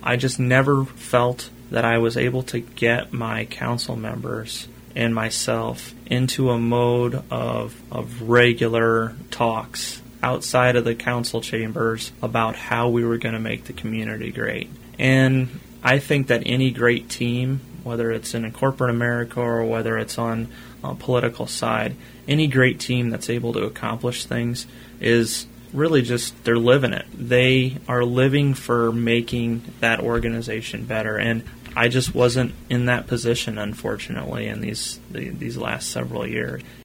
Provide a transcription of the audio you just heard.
I just never felt that I was able to get my council members and myself into a mode of regular talks outside of the council chambers about how we were going to make the community great. And I think that any great team, whether it's in corporate America or whether it's on a political side, any great team that's able to accomplish things is really just, they're living it. They are living for making that organization better. And I just wasn't in that position, unfortunately, in these last several years.